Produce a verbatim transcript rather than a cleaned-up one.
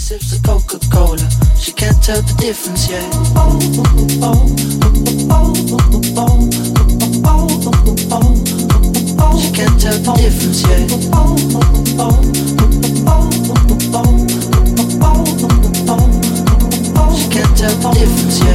sips of Coca-Cola. She can't tell the difference yet. She can't tell the difference yet. She can't tell the difference yet.